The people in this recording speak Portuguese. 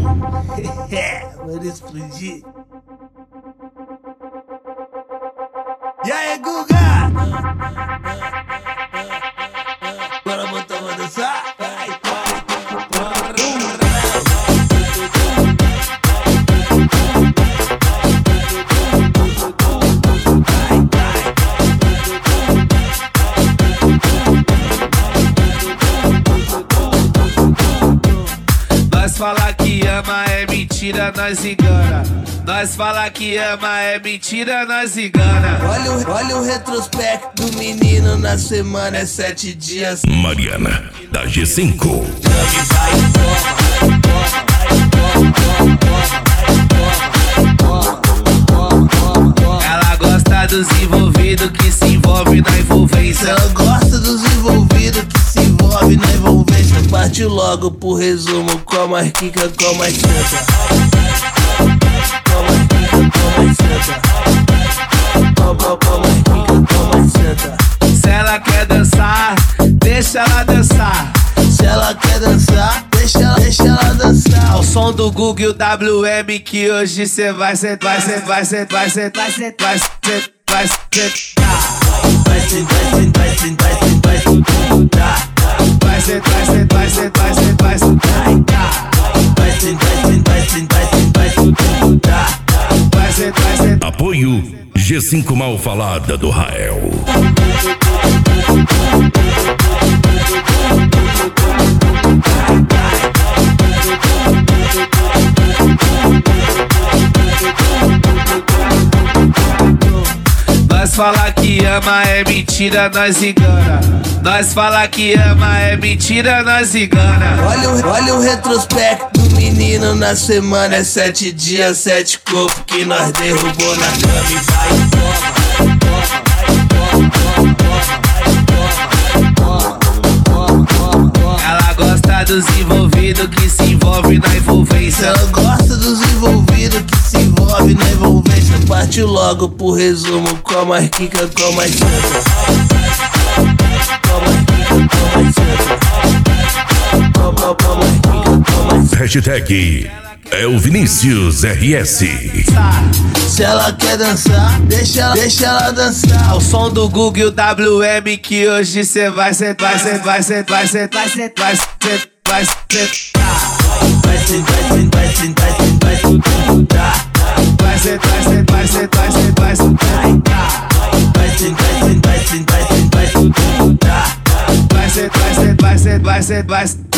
Mano, explodir. E aí, Guga? Bora botar pra dançar? Nós fala que ama é mentira, nós engana. Nós fala que ama é mentira, nós engana. Olha o retrospecto do menino na semana, é 7 dias. Mariana, da G5. Ela gosta dos envolvidos que se envolve na envolvência. Ela gosta dos envolvidos que se envolve na envolvência. Parte logo pro resumo, com a marquica, com a mais senta. Com a marquica, com a mais senta. Com a marquica, com a mais senta. Se ela quer dançar, deixa ela dançar. Se ela quer dançar, deixa ela dançar. Ao som do Google e o WM que hoje cê vai sentar. Vai sentar. Vai sentar. Vai sentar, vai sentar. Vai sentar. Apoio G5 Mal Falada do Rael. Nós fala que ama é mentira, nós engana. Nós fala que ama é mentira, nós engana. Olha o retrospecto do menino na semana, é 7 dias, 7 corpos que nós derrubou na cama. E vai, Ela gosta dos envolvidos que se envolve na envolvência. ela gosta dos envolvidos que se envolve na envolvência. Parte logo pro resumo, com a marquica, com a mais senta. Com a marquica, com a mais senta. Com a marquica, com a mais senta. Hashtag é o Vinícius RS. Se ela quer dançar, deixa ela dançar. Ao som do Google e o WM que hoje cê vai sentar. Vai sentar. Vai sentar. Vai sentar. Vai sentar.